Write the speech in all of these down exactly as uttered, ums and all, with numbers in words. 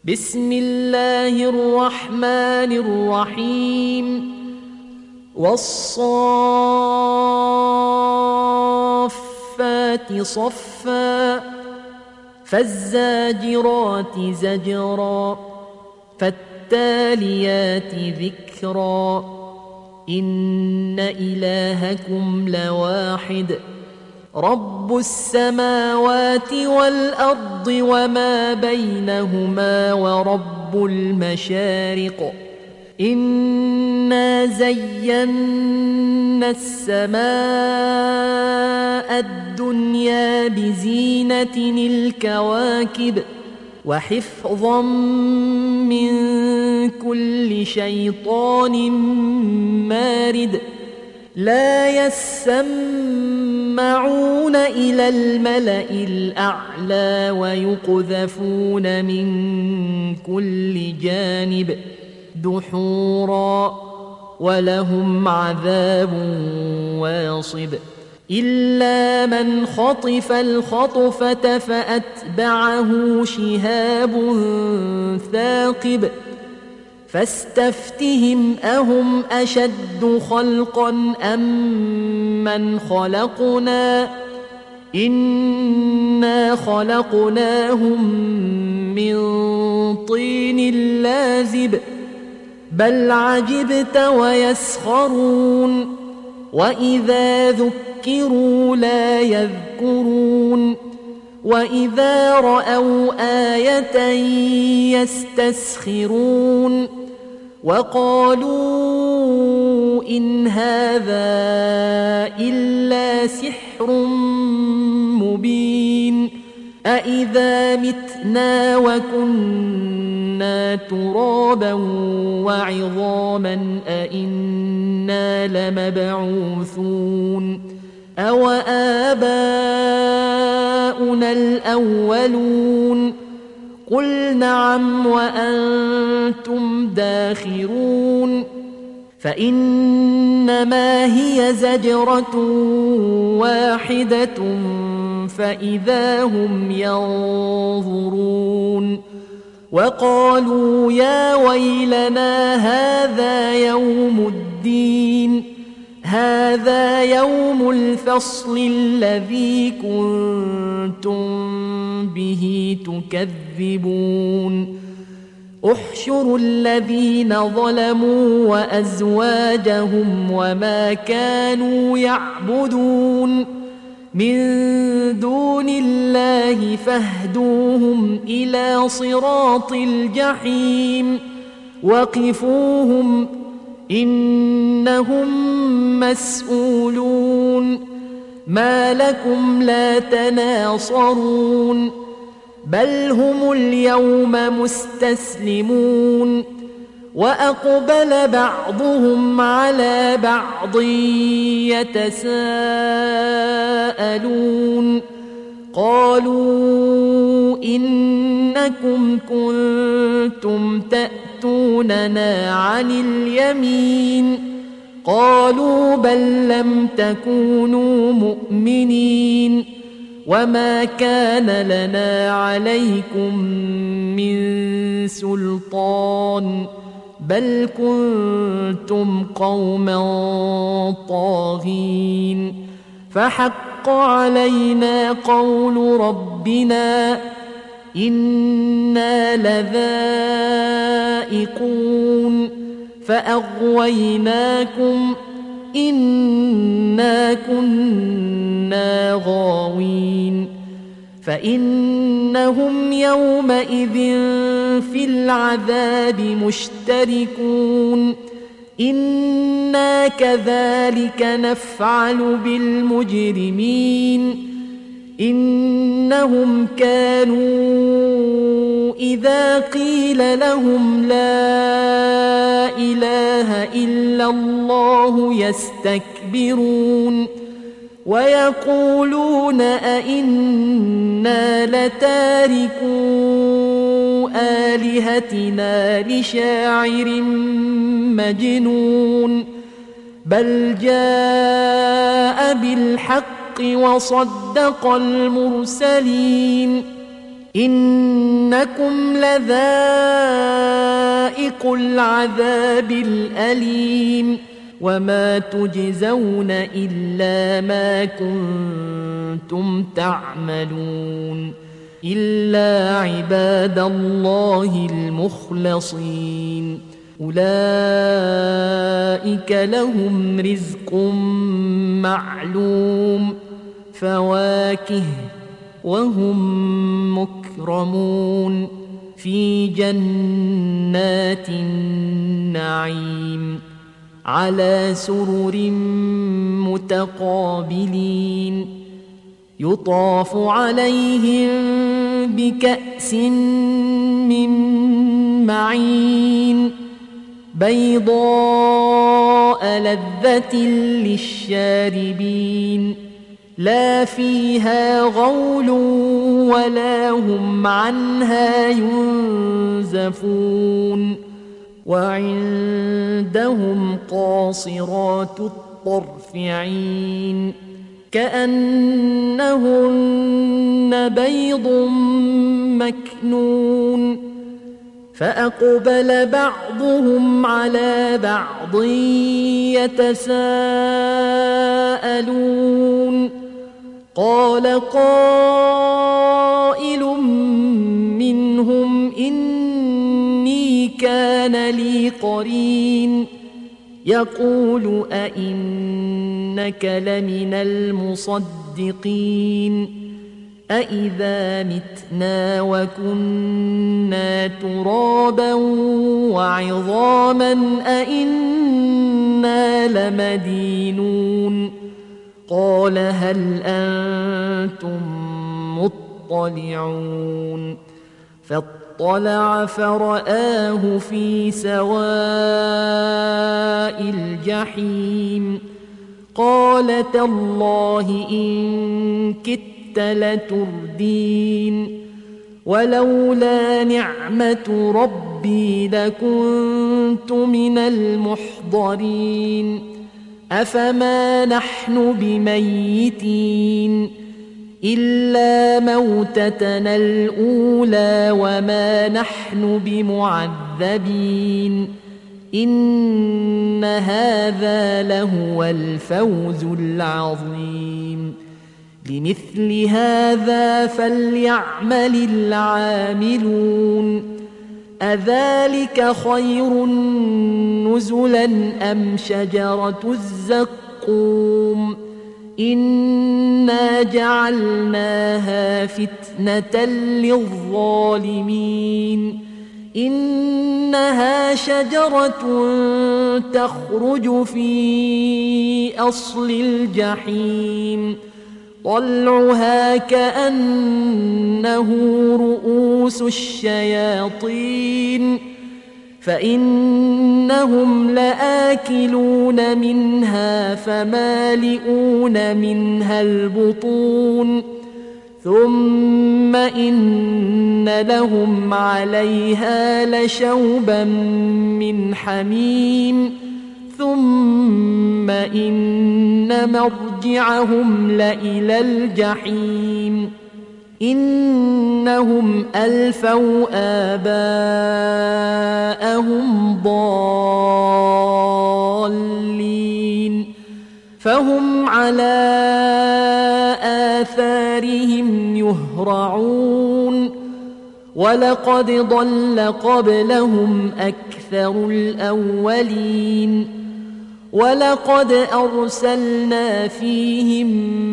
بسم الله الرحمن الرحيم والصافات صفا فالزاجرات زجرا فالتاليات ذكرا إن إلهكم لواحد رب السماوات والأرض وما بينهما ورب المشارق إنا زينا السماء الدنيا بزينة الكواكب وحفظا من كل شيطان مارد لا يسمعون إلى الملأ الأعلى ويقذفون من كل جانب دحورا ولهم عذاب واصب إلا من خطف الخطفة فأتبعه شهاب ثاقب فاستفتهم أهم أشد خلقا أم من خلقنا إنا خلقناهم من طين لازب بل عجبت ويسخرون وإذا ذكروا لا يذكرون وإذا رأوا آية يستسخرون وقالوا إن هذا إلا سحر مبين أإذا متنا وكنا ترابا وعظاما أإنا لمبعوثون أو آباؤنا الأولون قل نعم وأنتم داخرون فإنما هي زجرة واحدة فإذا هم ينظرون وقالوا يا ويلنا هذا يوم الدين هذا يوم الفصل الذي كنتم به تكذبون احشروا الذين ظلموا وأزواجهم وما كانوا يعبدون من دون الله فاهدوهم إلى صراط الجحيم وقفوهم إنهم مسؤولون ما لكم لا تناصرون بل هم اليوم مستسلمون وأقبل بعضهم على بعض يتساءلون قالوا إنكم كنتم تأتوننا عن اليمين قالوا بل لم تكونوا مؤمنين وما كان لنا عليكم من سلطان بل كنتم قوما طاغين فحق علينا قول ربنا إنا لذائقون فأغويناكم إنا كنا غاوين فإنهم يومئذ في العذاب مشتركون إنا كذلك نفعل بالمجرمين إنهم كانوا إذا قيل لهم لا إله إلا الله يستكبرون ويقولون أئنا لتاركو آلهتنا لشاعر مجنون بل جاء بالحق وصدق المرسلين إنكم لذائق العذاب الأليم وما تجزون إلا ما كنتم تعملون إلا عباد الله المخلصين أولئك لهم رزق معلوم فواكه وهم مكرمون في جنات النعيم على سرر متقابلين يطاف عليهم بكأس من معين بيضاء لذة للشاربين لا فيها غول ولا هم عنها ينزفون وعندهم قاصرات الطرف عين كأنهن بيض مكنون فأقبل بعضهم على بعض يتساءلون قال قائل منهم إني كان لي قرين يقول أئنك لمن المصدقين أئذا متنا وكنا ترابا وعظاما أئنا لمدينون قال هل أنتم مطلعون فاطلع فرآه في سواء الجحيم قال تالله إن كدت لتردين ولولا نعمة ربي لكنت من المحضرين أفما نحن بميتين إلا موتتنا الأولى وما نحن بمعذبين إن هذا لهو الفوز العظيم لمثل هذا فليعمل العاملون أذلك خير نزلا أم شجرة الزقوم إنا جعلناها فتنة للظالمين إنها شجرة تخرج في أصل الجحيم طلعها كأنه رؤوس الشياطين فإنهم لآكلون منها فمالئون منها البطون ثم إن لهم عليها لشوبا من حميم ثم إن مرجعهم لإلى الجحيم إنهم ألفوا آباءهم ضالين فهم على آثارهم يهرعون ولقد ضل قبلهم أكثر الأولين ولقد أرسلنا فيهم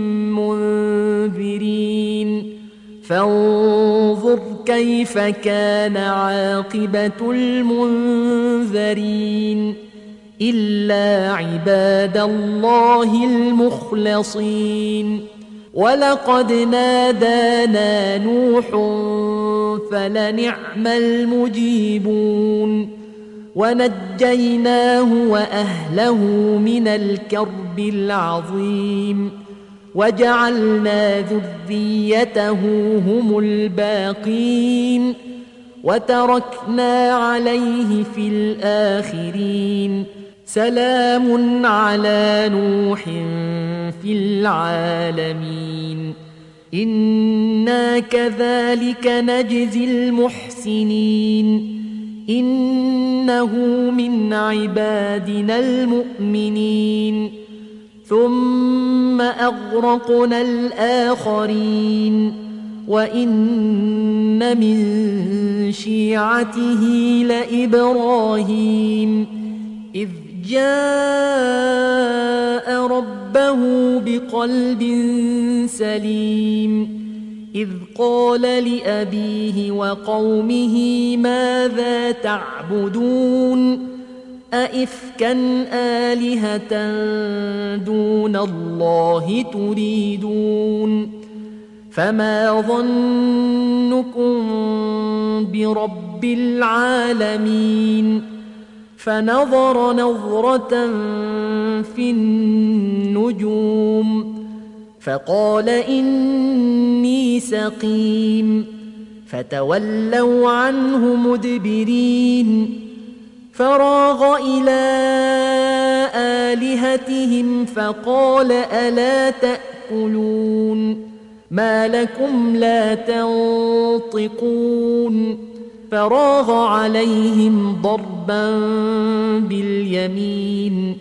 منذرين فانظر كيف كان عاقبة المنذرين إلا عباد الله المخلصين ولقد نادانا نوح فلنعم المجيبون ونجيناه وأهله من الكرب العظيم وجعلنا ذريته هم الباقين وتركنا عليه في الآخرين سلام على نوح في العالمين إنا كذلك نجزي المحسنين إنه من عبادنا المؤمنين ثم أغرقنا الآخرين وإن من شيعته لإبراهيم إذ جاء ربه بقلب سليم إذ قال لأبيه وقومه ماذا تعبدون أئفكا آلهة دون الله تريدون فما ظنكم برب العالمين فنظر نظرة في النجوم فقال إني سقيم فتولوا عنه مدبرين فراغ إلى آلهتهم فقال ألا تأكلون ما لكم لا تنطقون فراغ عليهم ضربا باليمين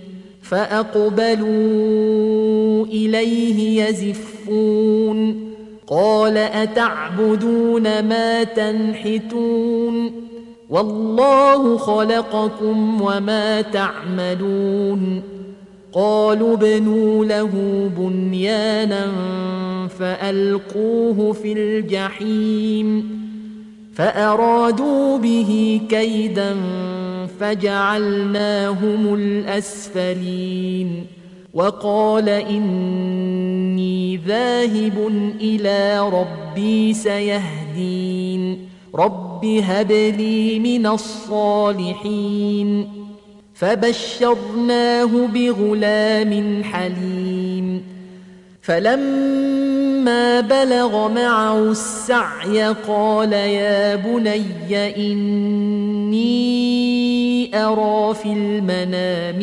فأقبلوا إليه يزفون قال أتعبدون ما تنحتون والله خلقكم وما تعملون قالوا ابنوا له بنيانا فألقوه في الجحيم فأرادوا به كيدا فجعلناهم الأسفلين وقال إني ذاهب إلى ربي سيهدين رب هب لي من الصالحين فبشرناه بغلام حليم فلما بلغ معه السعي قال يا بني إني أرى في المنام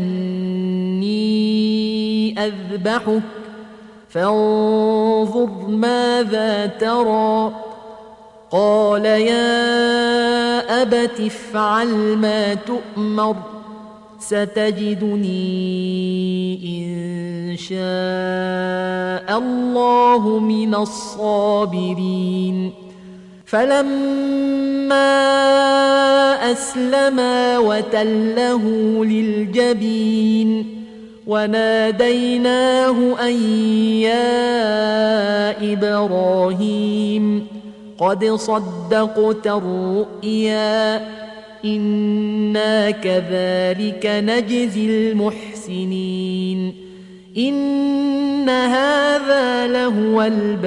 أني أذبحك فانظر ماذا ترى قال يا أبت افعل ما تؤمر ستجدني إن شاء الله من الصابرين فلما أسلما وتله للجبين وناديناه أن يا إبراهيم قد صدقت الرؤيا إنا كذلك نجزي المحسنين إن هذا لهو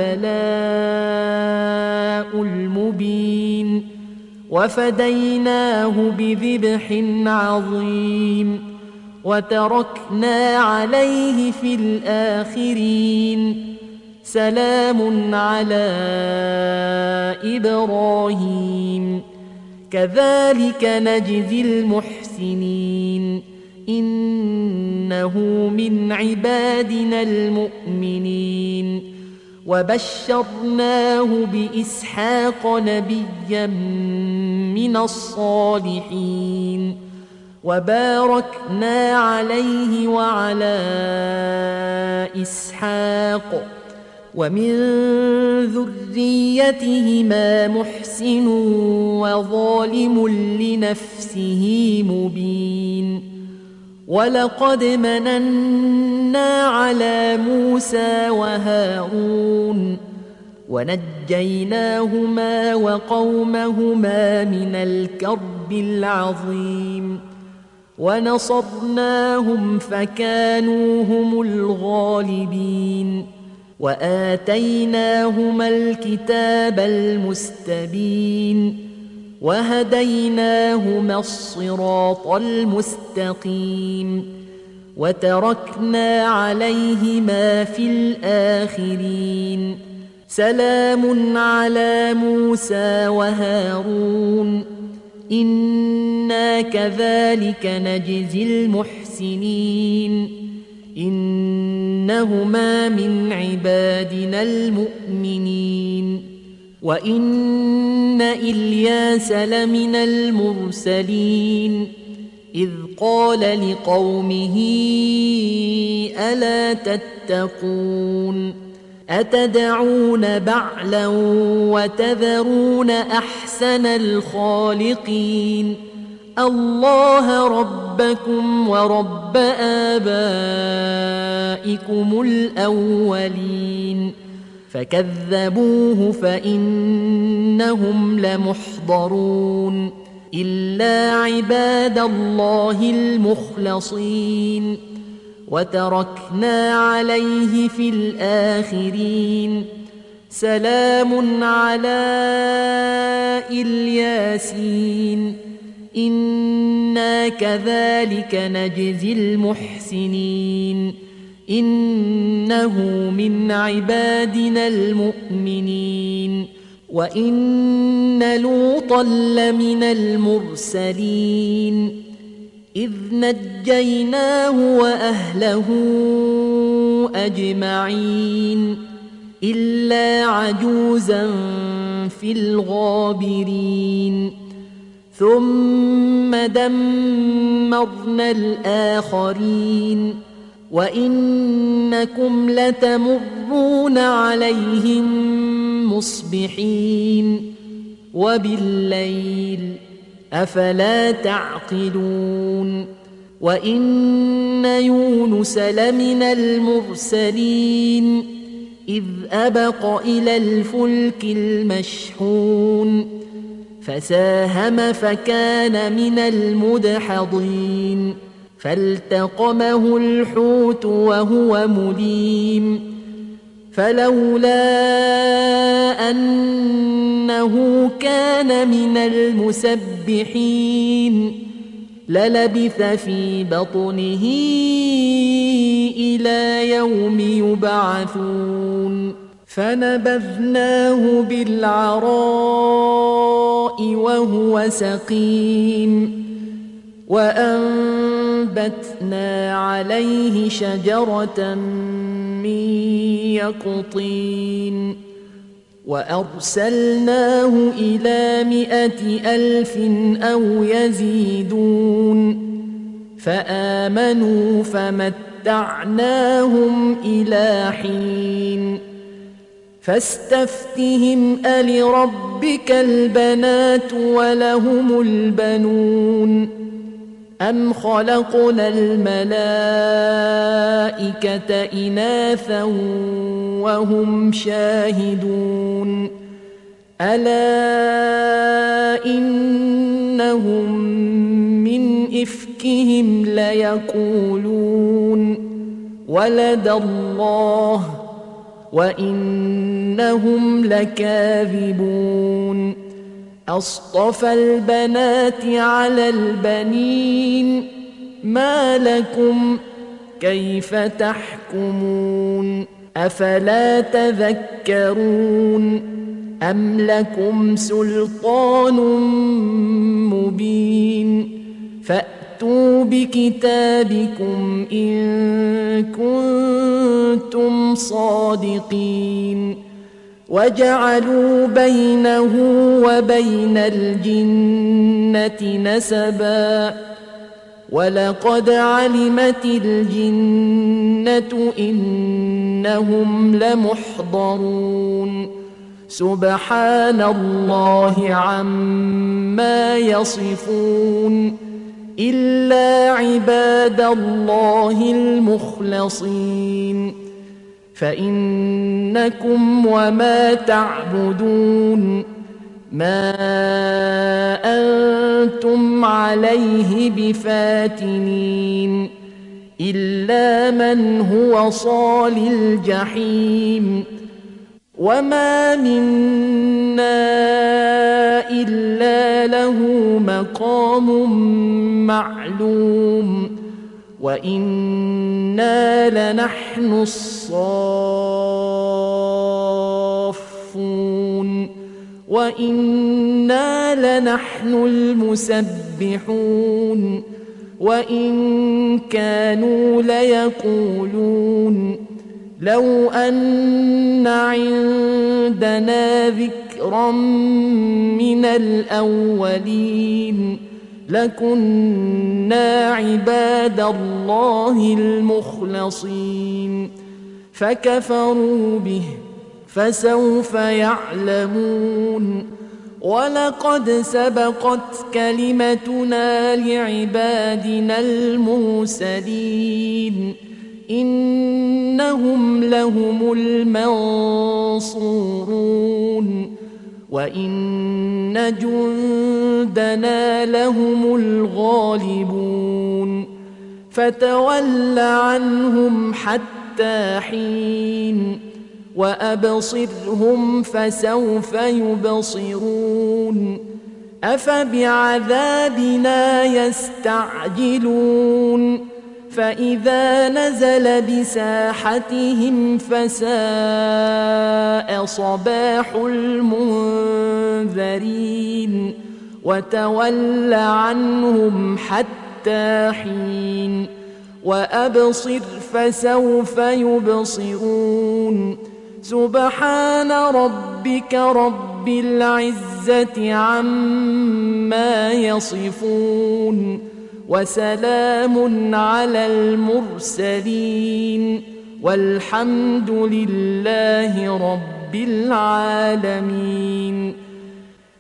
البلاء المبين وفديناه بذبح عظيم وتركنا عليه في الآخرين سلام على إبراهيم كذلك نجزي المحسنين إنه من عبادنا المؤمنين وبشرناه بإسحاق نبيا من الصالحين وباركنا عليه وعلى إسحاق ومن ذريتهما محسن وظالم لنفسه مبين ولقد مننا على موسى وهارون ونجيناهما وقومهما من الكرب العظيم ونصرناهم فكانوا هم الغالبين وآتيناهما الكتاب المستبين وهديناهما الصراط المستقيم وتركنا عليهما في الآخرين سلام على موسى وهارون إنا كذلك نجزي المحسنين إنهما من عبادنا المؤمنين وإن إلياس لمن المرسلين إذ قال لقومه ألا تتقون أتدعون بعلا وتذرون أحسن الخالقين الله ربكم ورب آبائكم الأولين فكذبوه فإنهم لمحضرون إلا عباد الله المخلصين وتركنا عليه في الآخرين سلام على الياسين إنا كذلك نجزي المحسنين إنه من عبادنا المؤمنين وإن لوطا لمن المرسلين إذ نجيناه وأهله أجمعين إلا عجوزا في الغابرين ثم دمرنا الآخرين وإنكم لتمرون عليهم مصبحين وبالليل أفلا تعقلون وإن يونس لمن المرسلين إذ أبق إلى الفلك المشحون فساهم فكان من المدحضين فالتقمه الحوت وهو مليم فلولا أنه كان من المسبحين للبث في بطنه إلى يوم يبعثون فنبذناه بالعراء وهو سقيم وأنبتنا عليه شجرة من يقطين وأرسلناه إلى مائة ألف أو يزيدون فآمنوا فمتعناهم إلى حين فاستفتهم ألربك البنات ولهم البنون أم خلقنا الملائكة إناثا وهم شاهدون ألا إنهم من إفكهم ليقولون ولد الله وإنهم لكاذبون أصطفى البنات على البنين ما لكم كيف تحكمون أفلا تذكرون أم لكم سلطان مبين فأتوا بكتابكم إن كنتم صادقين وجعلوا بينه وبين الجنة نسبا ولقد علمت الجنة إنهم لمحضرون سبحان الله عما يصفون إلا عباد الله المخلصين فإنكم وما تعبدون ما أنتم عليه بفاتنين إلا من هو صال الجحيم وما منا إلا له مقام معلوم وإنا لنحن الصافون وإنا لنحن المسبحون وإن كانوا ليقولون لو أن عندنا ذكرا من الأولين لكنا عباد الله المخلصين فكفروا به فسوف يعلمون ولقد سبقت كلمتنا لعبادنا المرسلين إنهم لهم المنصورون وإن جندنا لهم الغالبون فتول عنهم حتى حين وأبصرهم فسوف يبصرون أفبعذابنا يستعجلون فإذا نزل بساحتهم فساء صباح المنذرين وتول عنهم حتى حين وأبصر فسوف يبصرون سبحان ربك رب العزة عما يصفون وسلام على المرسلين والحمد لله رب العالمين.